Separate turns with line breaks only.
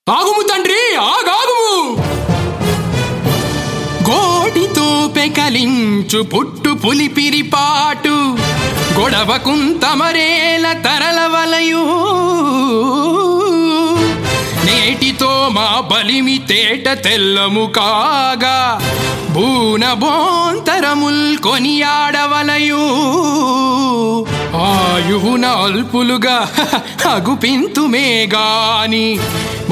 ఆగుము తండ్రి, ఆగాగుము. గోటితో పెకలించు పుట్టు పులిపిరిపాటు గొడవ కుంతమరేల తరలవలయు. నేటితో మా బలిమి తేట తెల్లము కాగా బూన బోంతరముల్ కొనియాడవలయు. ఆయువున అల్పులుగా అగుపింతుమే గాని